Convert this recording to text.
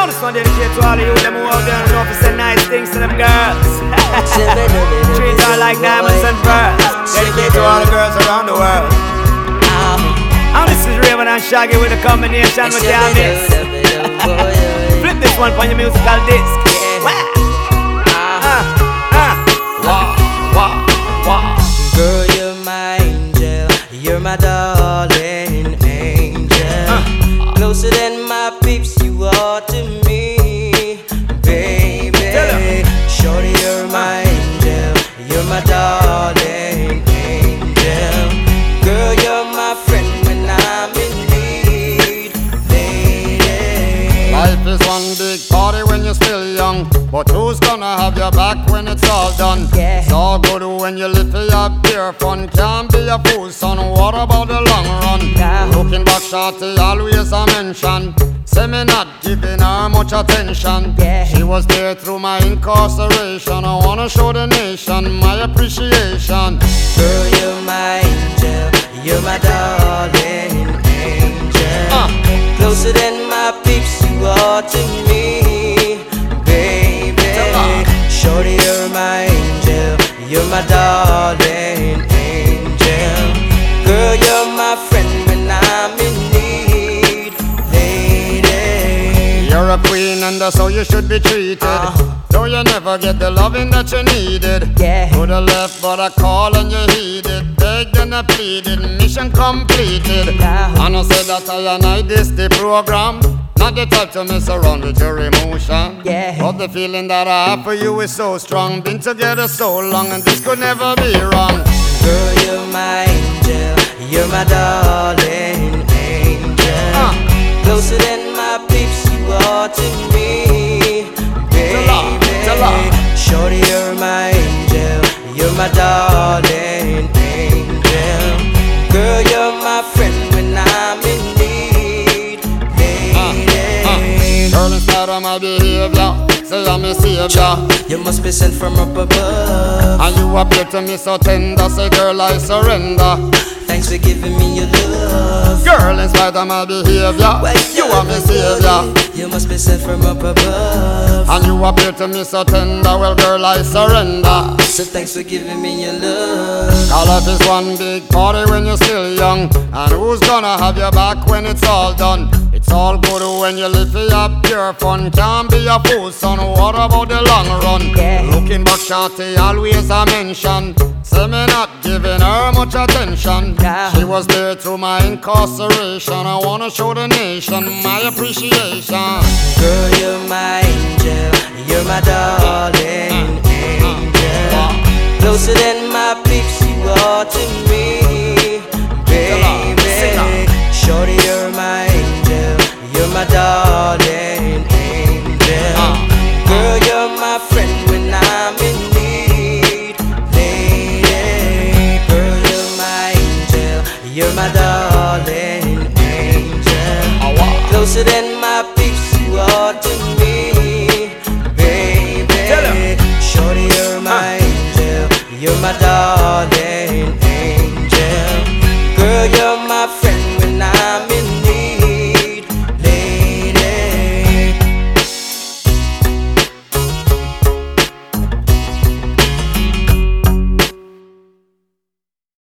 Now this one dedicated to all of you them who out there and know to say nice things to them girls. Treat her like diamonds and pearls. Dedicated to all the girls around the world. And this is Raven and Shaggy with a combination with your mix. Flip this one on your musical disc. Girl, you're my angel, you're my darling angel. Closer than my peeps, you are to me, baby. Shorty, you're my angel, you're my darling angel. Girl, you're my friend when I'm in need, lady. Life is one big party when you're still young, but who's gonna have your back when it's all done? Yeah. It's all good when you live for your pure fun. Can't be a fool, son, what about the long run? Yeah. Looking back, shorty, always a mention. Say me not giving her much attention. Yeah. She was there through my incarceration. I wanna show the nation my appreciation. Girl, you're my angel, you're my darling angel. Closer than my peeps, you are to me, baby. Shorty, you're my angel, you're my darling angel. Girl, you're my friend when I'm in need, lady. You're a queen and that's how you should be treated. Though you never get the loving that you needed. Yeah. Could have left but I called and you heeded. Begged and I pleaded, mission completed. And I said that I this the program. Not the type to mess around with your emotion. Yeah. But the feeling that I have for you is so strong. Been together so long and this could never be wrong. Girl, you're my angel, you're my darling angel. Closer than my peeps, you are to me, baby. Shorty, you're my angel, you're my darling angel. Girl, you're my friend when I'm in need, lady. Girl, in spite of my behavior, say I'm a savior. You must be sent from up above. And you appear to me so tender. Say girl, I surrender. Thanks for giving me your love. Girl, in spite of my behavior, you are my savior. You must be sent from up above. And you appear to me so tender. Well, girl, I surrender. So thanks for giving me your love. Our life is one big party when you're still young. And who's gonna have your back when it's all done? It's all good when you live for your pure fun. Can't be a fool, son, what about the long run? Yeah. Looking back, shorty, always a mention. Say me not giving her much attention. Yeah. She was there through my incarceration. I wanna show the nation my appreciation. Girl, you're my angel, you're my darling angel. Closer than my peeps, you are to me, baby. Shorty, you're my angel, you're my darling angel. Girl, you're my friend when I'm in need, lady. Girl, you're my angel, you're my darling angel. Closer than my peeps, you are to me, baby. Shorty, you're my angel, you're my darling